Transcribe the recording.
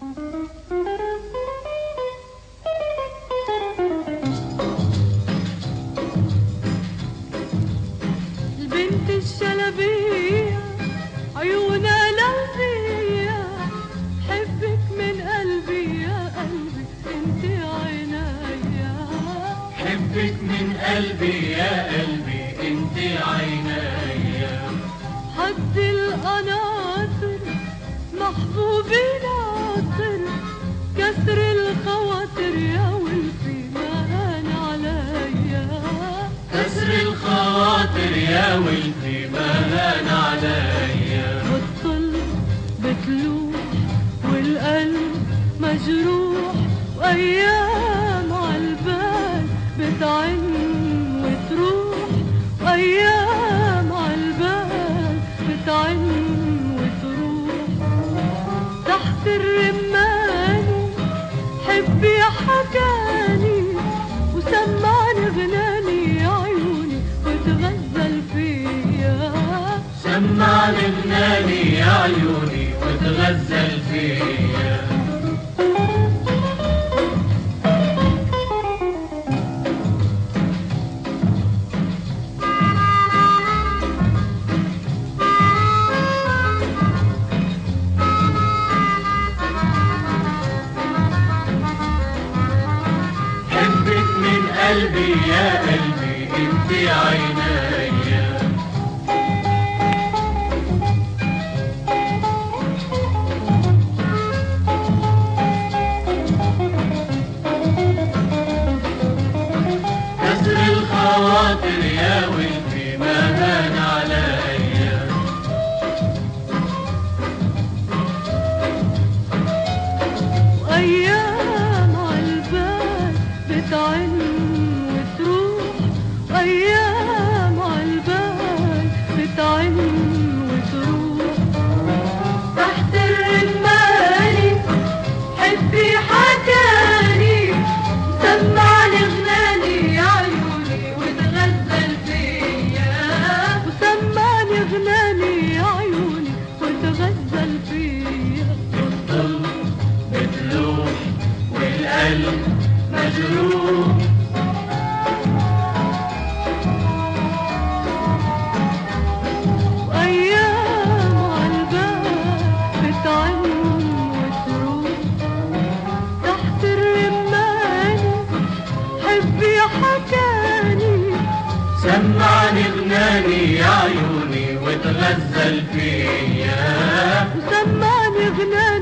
البنت الشلبية عيونها لمبية، حبك من قلبي يا قلبي انت عينيا، حبك من قلبي يا قلبي انت عينيا. حد القناطر محبوبي ناطر، كسر الخواطر يا ولفي مان عليا، كسر الخواطر يا ولفي مان عليا. والطل بتلوح والقلب مجروح، وايام عالبال بتعن وتروح، وايام عالبال بتعن وتروح. تحت الرماني حبي حكاني، وسمعني غناني يا عيوني وتغزل فيا، سمعني غناني يا عيوني وتغزل فيا. حبك من قلبي يا قلبي انت عينيا. كسر الخواطر يا ولفي ما هان عليا. وايام عالبال بتعن وتروح، وايام عالبال بتعن وتروح. تحت الرماني حبي حكاني، سمعني غناني يا عيوني وتغزل فيا، وسمعني غناني يا عيوني وتغزل فيا. الظل بتلوح والقلب مجروح، وايام عالبال بتعن وتروح. تحت الرماني حبي حكاني، سمعني غناني يا عيوني وتغزل فيا، وسمعني غناني